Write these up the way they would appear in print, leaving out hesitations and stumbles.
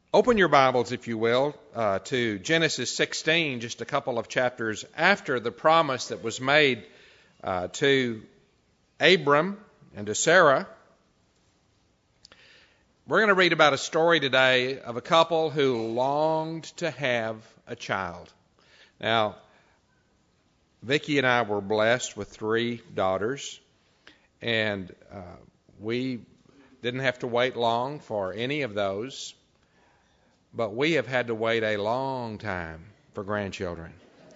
Open your Bibles, if you will, to Genesis 16, just a couple of chapters after the promise that was made to Abram and to Sarah. We're going to read about a story today of a couple who longed to have a child. Now, Vicki and I were blessed with 3 daughters, and we didn't have to wait long for any of those. But we have had to wait a long time for grandchildren.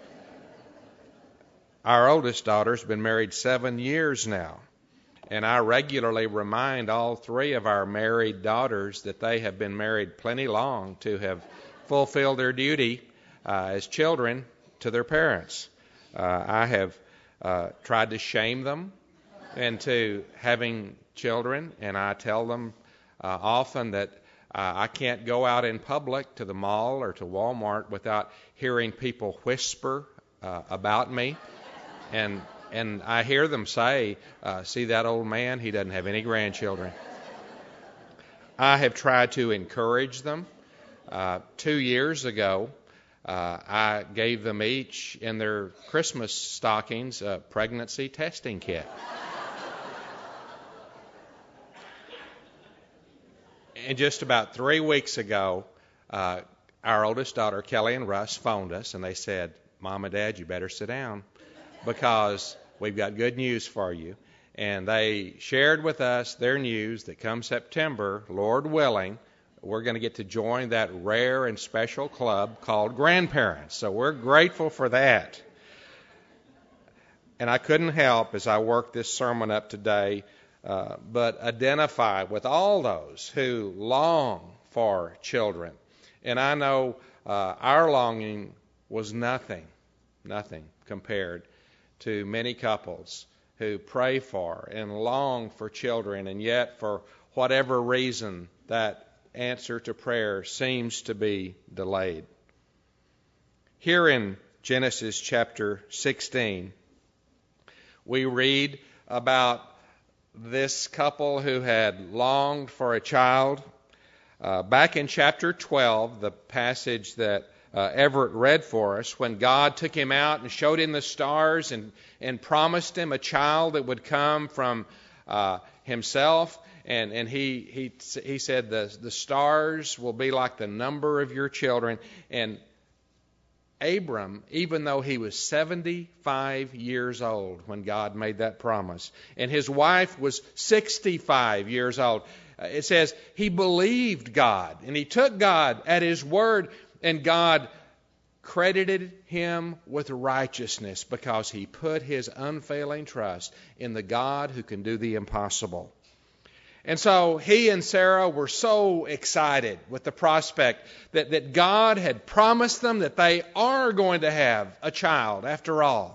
Our oldest daughter's been married 7 years now, and I regularly remind all 3 of our married daughters that they have been married plenty long to have fulfilled their duty as children to their parents. I have tried to shame them into having children, and I tell them often that I can't go out in public to the mall or to Walmart without hearing people whisper about me. And I hear them say, see that old man? He doesn't have any grandchildren. I have tried to encourage them. 2 years ago, I gave them each in their Christmas stockings a pregnancy testing kit. And just about 3 weeks ago, our oldest daughter, Kelly and Russ, phoned us, and they said, Mom and Dad, you better sit down because we've got good news for you. And they shared with us their news that come September, Lord willing, we're going to get to join that rare and special club called Grandparents. So we're grateful for that. And I couldn't help, as I worked this sermon up today, but identify with all those who long for children. And I know our longing was nothing compared to many couples who pray for and long for children, and yet for whatever reason that answer to prayer seems to be delayed. Here in Genesis chapter 16, we read about this couple who had longed for a child. Back in chapter 12, the passage that Everett read for us, when God took him out and showed him the stars and promised him a child that would come from himself, and he said the stars will be like the number of your children. And Abram, even though he was 75 years old when God made that promise, and his wife was 65 years old, it says he believed God, and he took God at his word, and God credited him with righteousness because he put his unfailing trust in the God who can do the impossible. And so he and Sarah were so excited with the prospect that God had promised them that they are going to have a child after all.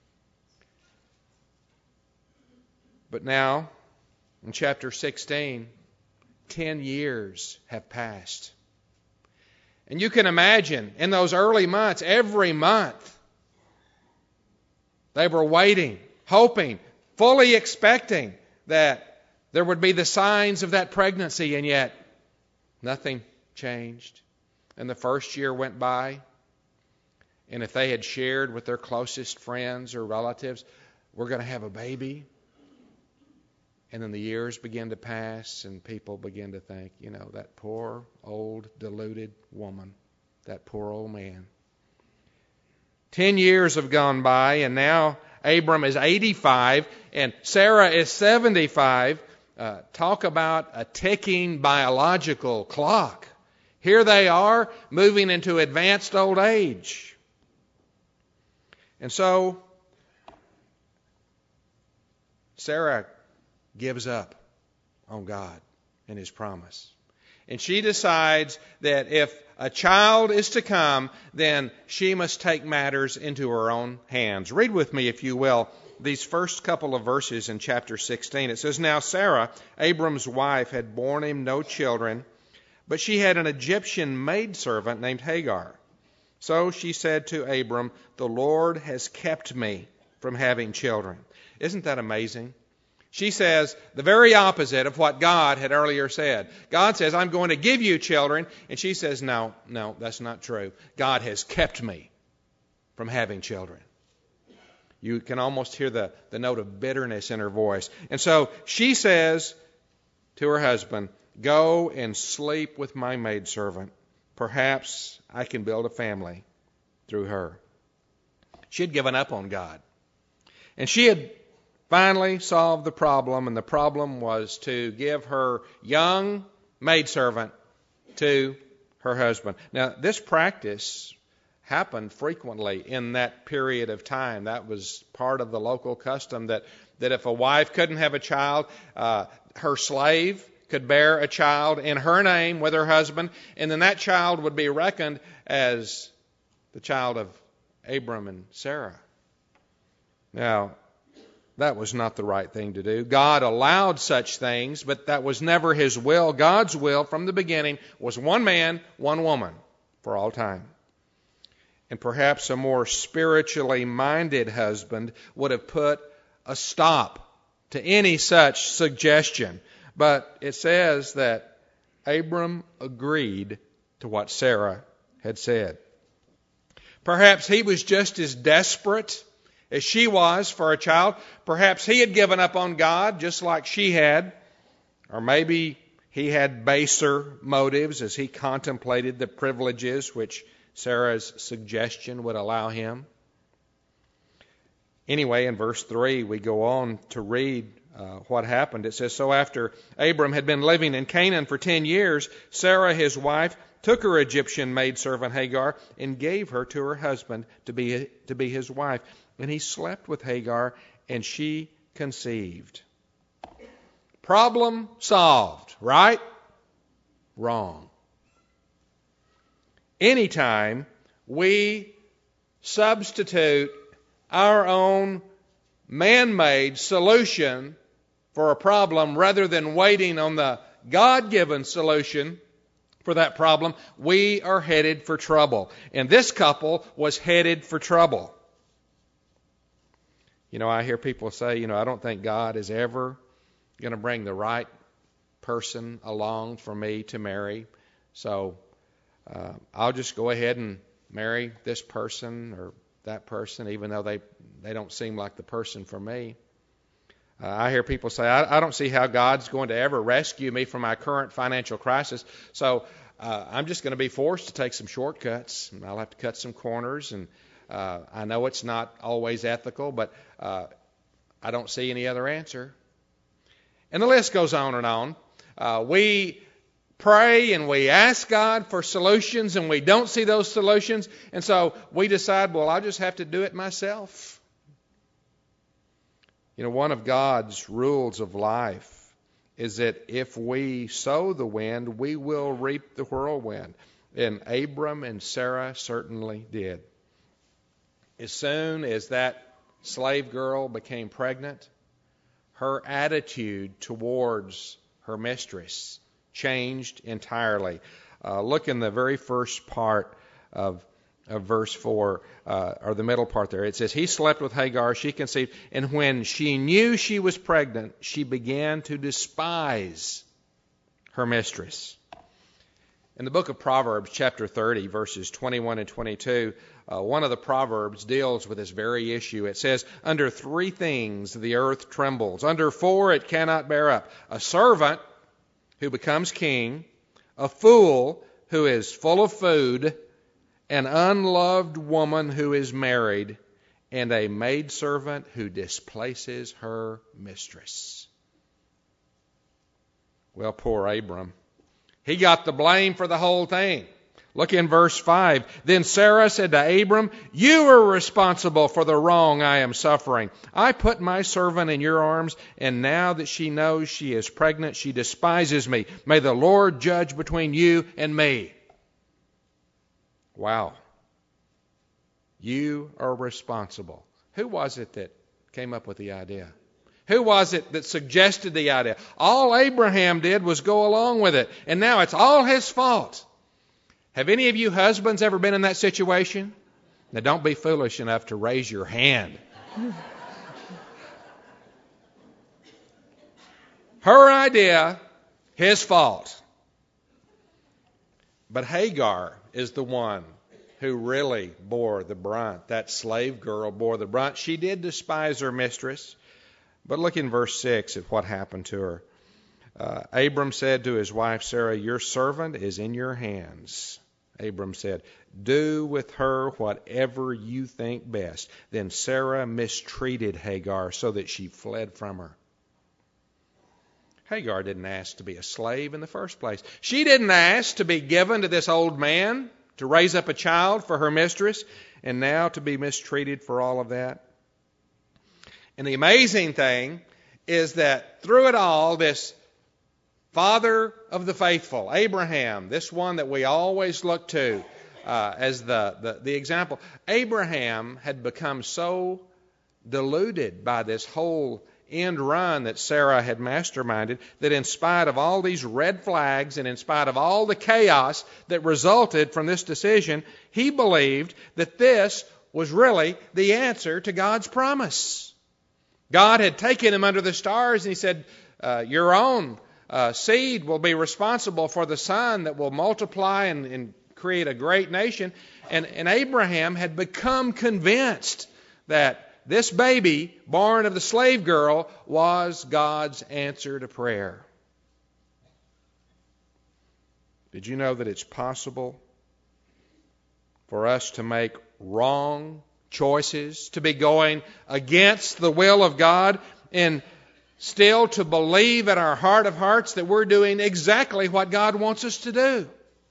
But now, in chapter 16, 10 years have passed. And you can imagine, in those early months, every month, they were waiting, hoping, fully expecting that there would be the signs of that pregnancy, and yet nothing changed. And the first year went by, and if they had shared with their closest friends or relatives, we're going to have a baby, and then the years begin to pass, and people begin to think, that poor, old, deluded woman, that poor old man. 10 years have gone by, and now Abram is 85, and Sarah is 75. Talk about a ticking biological clock. Here they are, moving into advanced old age. And so, Sarah gives up on God and His promise. And she decides that if a child is to come, then she must take matters into her own hands. Read with me, if you will, these first couple of verses in chapter 16. It says, Now Sarah, Abram's wife, had borne him no children, but she had an Egyptian maidservant named Hagar. So she said to Abram, The Lord has kept me from having children. Isn't that amazing? She says the very opposite of what God had earlier said. God says, I'm going to give you children. And she says, no, that's not true. God has kept me from having children. You can almost hear the note of bitterness in her voice. And so she says to her husband, go and sleep with my maidservant. Perhaps I can build a family through her. She had given up on God. And she had finally solved the problem, and the problem was to give her young maidservant to her husband. Now, this practice happened frequently in that period of time. That was part of the local custom that if a wife couldn't have a child, her slave could bear a child in her name with her husband, and then that child would be reckoned as the child of Abram and Sarah. Now, that was not the right thing to do. God allowed such things, but that was never His will. God's will from the beginning was one man, one woman for all time. And perhaps a more spiritually minded husband would have put a stop to any such suggestion. But it says that Abram agreed to what Sarah had said. Perhaps he was just as desperate as she was for a child. Perhaps he had given up on God just like she had. Or maybe he had baser motives as he contemplated the privileges which Sarah's suggestion would allow him. Anyway, in verse 3, we go on to read what happened. It says, so after Abram had been living in Canaan for 10 years, Sarah, his wife, took her Egyptian maidservant Hagar and gave her to her husband to be his wife. And he slept with Hagar, and she conceived. Problem solved, right? Wrong. Anytime we substitute our own man-made solution for a problem rather than waiting on the God-given solution for that problem, we are headed for trouble. And this couple was headed for trouble. You know, I hear people say, I don't think God is ever going to bring the right person along for me to marry. So I'll just go ahead and marry this person or that person, even though they don't seem like the person for me. I hear people say, I don't see how God's going to ever rescue me from my current financial crisis. So I'm just going to be forced to take some shortcuts. And I'll have to cut some corners. And I know it's not always ethical, but I don't see any other answer. And the list goes on and on. We pray and we ask God for solutions and we don't see those solutions. And so we decide, well, I'll just have to do it myself. One of God's rules of life is that if we sow the wind, we will reap the whirlwind. And Abram and Sarah certainly did. As soon as that slave girl became pregnant, her attitude towards her mistress changed entirely. Look in the very first part of verse 4, or the middle part there. It says, he slept with Hagar, she conceived, and when she knew she was pregnant, she began to despise her mistress. In the book of Proverbs, chapter 30, verses 21 and 22, one of the Proverbs deals with this very issue. It says, under 3 things the earth trembles. Under 4 it cannot bear up. A servant who becomes king, a fool who is full of food, an unloved woman who is married, and a maidservant who displaces her mistress. Well, poor Abram. He got the blame for the whole thing. Look in verse 5. Then Sarah said to Abram, you are responsible for the wrong I am suffering. I put my servant in your arms, and now that she knows she is pregnant, she despises me. May the Lord judge between you and me. Wow. You are responsible. Who was it that came up with the idea? Who was it that suggested the idea? All Abraham did was go along with it. And now it's all his fault. Have any of you husbands ever been in that situation? Now don't be foolish enough to raise your hand. Her idea, his fault. But Hagar is the one who really bore the brunt. That slave girl bore the brunt. She did despise her mistress. But look in verse 6 at what happened to her. Abram said to his wife Sarah, "Your servant is in your hands." Abram said, "Do with her whatever you think best." Then Sarah mistreated Hagar so that she fled from her. Hagar didn't ask to be a slave in the first place. She didn't ask to be given to this old man to raise up a child for her mistress, and now to be mistreated for all of that. And the amazing thing is that through it all, this father of the faithful, Abraham, this one that we always look to as the example, Abraham had become so deluded by this whole end run that Sarah had masterminded that in spite of all these red flags and in spite of all the chaos that resulted from this decision, he believed that this was really the answer to God's promise. God had taken him under the stars and he said, your own seed will be responsible for the son that will multiply and create a great nation. And Abraham had become convinced that this baby, born of the slave girl, was God's answer to prayer. Did you know that it's possible for us to make wrong choices, to be going against the will of God, and still to believe in our heart of hearts that we're doing exactly what God wants us to do?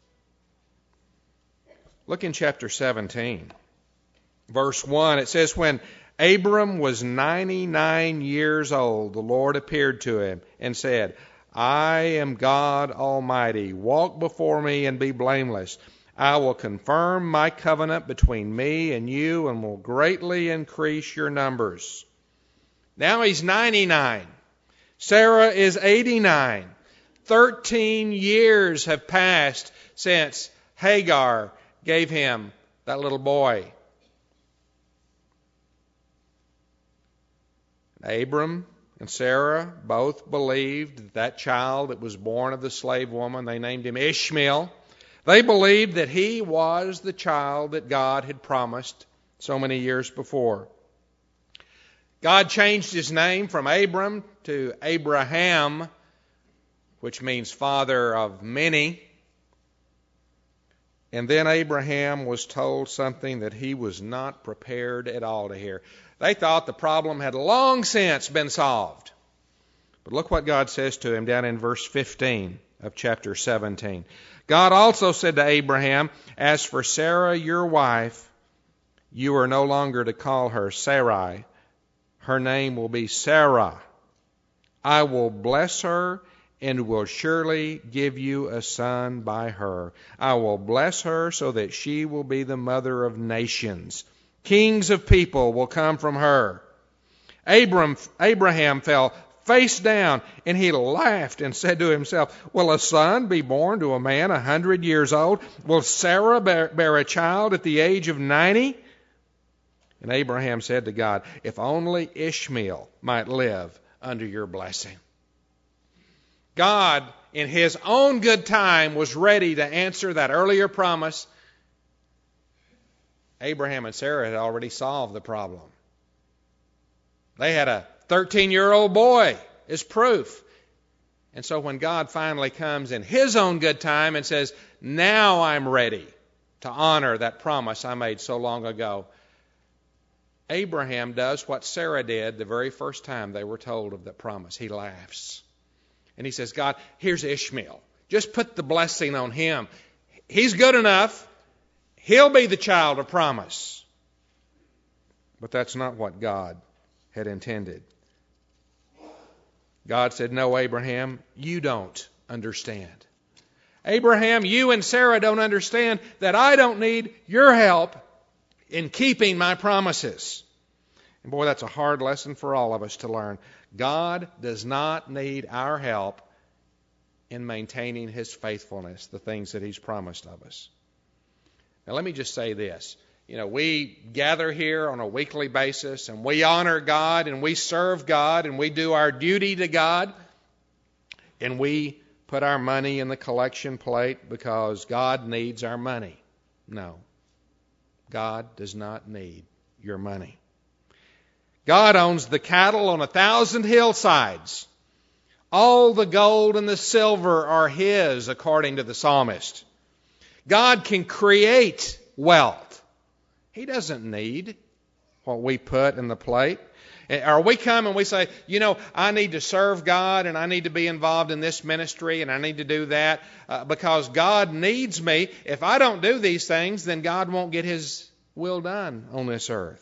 Look in chapter 17, verse 1. It says, "When Abram was 99 years old, the Lord appeared to him and said, 'I am God Almighty. Walk before me and be blameless. I will confirm my covenant between me and you and will greatly increase your numbers.'" Now he's 99. Sarah is 89. 13 years have passed since Hagar gave him that little boy. Abram and Sarah both believed that child that was born of the slave woman, they named him Ishmael. They believed that he was the child that God had promised so many years before. God changed his name from Abram to Abraham, which means father of many. And then Abraham was told something that he was not prepared at all to hear. They thought the problem had long since been solved. But look what God says to him down in verse 15 of chapter 17. God also said to Abraham, "As for Sarah, your wife, you are no longer to call her Sarai. Her name will be Sarah. I will bless her and will surely give you a son by her. I will bless her so that she will be the mother of nations. Kings of people will come from her." Abraham fell face down, and he laughed and said to himself, "Will a son be born to a man 100 years old? Will Sarah bear a child at the age of 90? And Abraham said to God, "If only Ishmael might live under your blessing." God, in his own good time, was ready to answer that earlier promise. Abraham and Sarah had already solved the problem. They had a 13-year-old boy as proof. And so when God finally comes in his own good time and says, "Now I'm ready to honor that promise I made so long ago," Abraham does what Sarah did the very first time they were told of that promise. He laughs. And he says, "God, here's Ishmael. Just put the blessing on him. He's good enough. He'll be the child of promise." But that's not what God had intended. God said, "No, Abraham, you don't understand. Abraham, you and Sarah don't understand that I don't need your help in keeping my promises." And boy, that's a hard lesson for all of us to learn. God does not need our help in maintaining his faithfulness, the things that he's promised of us. Now, let me just say this. We gather here on a weekly basis and we honor God and we serve God and we do our duty to God. and we put our money in the collection plate because God needs our money. No. God does not need your money. God owns the cattle on 1,000 hillsides. All the gold and the silver are His, according to the psalmist. God can create wealth. He doesn't need what we put in the plate. Or we come and we say, I need to serve God and I need to be involved in this ministry and I need to do that because God needs me. If I don't do these things, then God won't get His will done on this earth.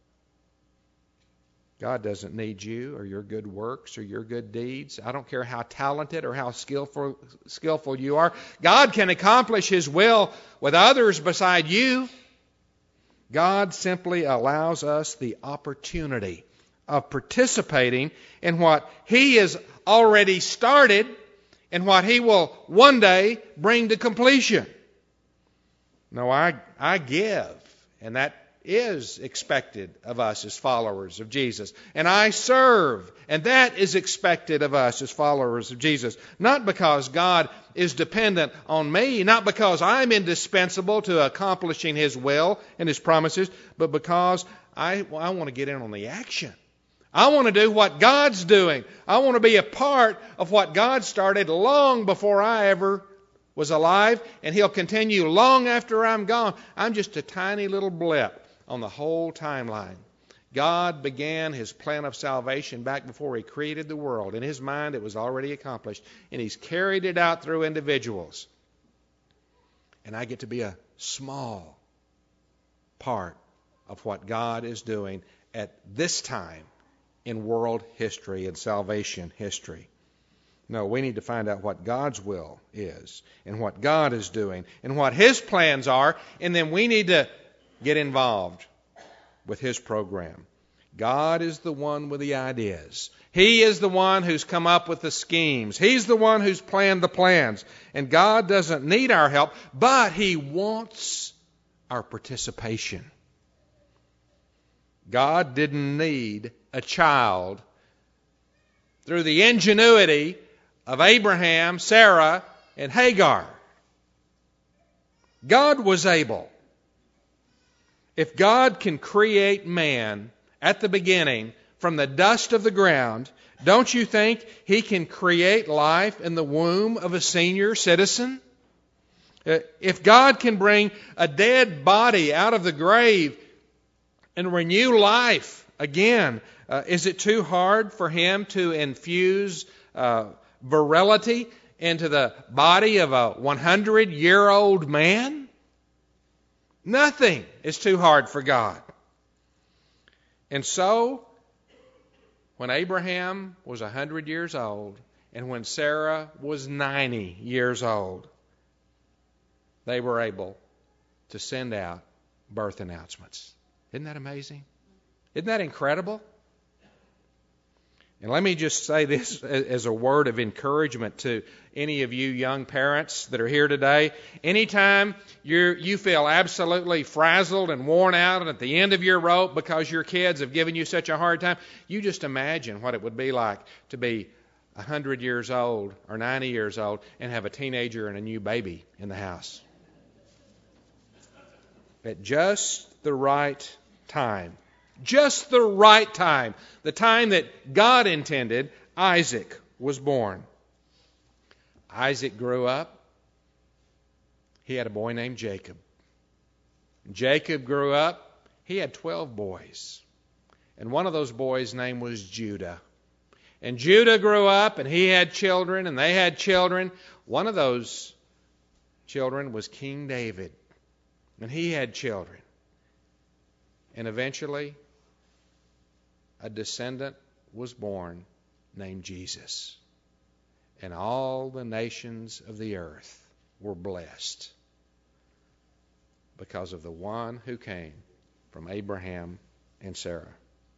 God doesn't need you or your good works or your good deeds. I don't care how talented or how skillful you are. God can accomplish His will with others beside you. God simply allows us the opportunity of participating in what He has already started and what He will one day bring to completion. No, I give, and that is expected of us as followers of Jesus. And I serve, and that is expected of us as followers of Jesus. Not because God is dependent on me, not because I'm indispensable to accomplishing His will and His promises, but because I want to get in on the action. I want to do what God's doing. I want to be a part of what God started long before I ever was alive, and He'll continue long after I'm gone. I'm just a tiny little blip on the whole timeline. God began His plan of salvation back before He created the world. In His mind, it was already accomplished, and He's carried it out through individuals. And I get to be a small part of what God is doing at this time in world history and salvation history. No, we need to find out what God's will is and what God is doing and what His plans are, and then we need to get involved with His program. God is the one with the ideas. He is the one who's come up with the schemes. He's the one who's planned the plans. And God doesn't need our help, but He wants our participation. God didn't need a child through the ingenuity of Abraham, Sarah, and Hagar. God was able. If God can create man at the beginning from the dust of the ground, don't you think He can create life in the womb of a senior citizen? If God can bring a dead body out of the grave and renew life again, is it too hard for Him to infuse virility into the body of a 100-year-old man? Nothing is too hard for God. And so, when Abraham was 100 years old and when Sarah was 90 years old, they were able to send out birth announcements. Isn't that amazing? Isn't that incredible? And let me just say this as a word of encouragement to any of you young parents that are here today. Anytime you feel absolutely frazzled and worn out and at the end of your rope because your kids have given you such a hard time, you just imagine what it would be like to be 100 years old or 90 years old and have a teenager and a new baby in the house. At just the right time. Just the right time. The time that God intended, Isaac was born. Isaac grew up. He had a boy named Jacob. Jacob grew up. He had 12 boys. And one of those boys' name was Judah. And Judah grew up and he had children and they had children. One of those children was King David. And he had children. And eventually, a descendant was born named Jesus. And all the nations of the earth were blessed because of the one who came from Abraham and Sarah.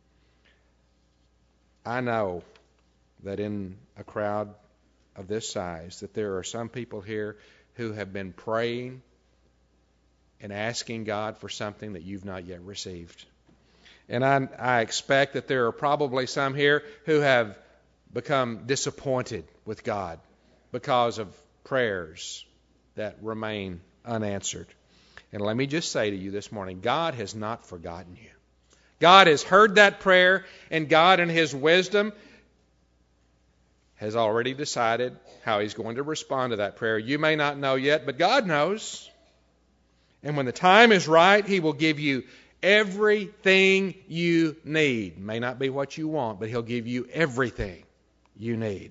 I know that in a crowd of this size that there are some people here who have been praying and asking God for something that you've not yet received. And I expect that there are probably some here who have become disappointed with God because of prayers that remain unanswered. And let me just say to you this morning, God has not forgotten you. God has heard that prayer, and God in His wisdom has already decided how He's going to respond to that prayer. You may not know yet, but God knows. And when the time is right, He will give you everything you need. It may not be what you want, but He'll give you everything you need.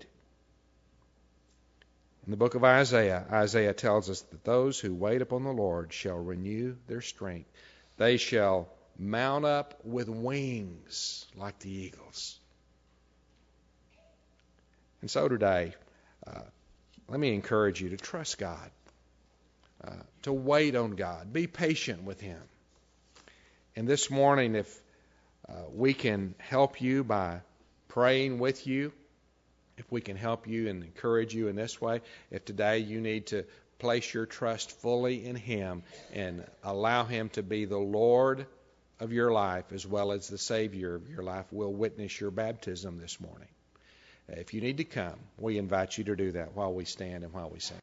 In the book of Isaiah, Isaiah tells us that those who wait upon the Lord shall renew their strength. They shall mount up with wings like the eagles. And so today, let me encourage you to trust God, to wait on God, be patient with Him. And this morning, if we can help you by praying with you, if we can help you and encourage you in this way, if today you need to place your trust fully in Him and allow Him to be the Lord of your life as well as the Savior of your life, we'll witness your baptism this morning. If you need to come, we invite you to do that while we stand and while we sing.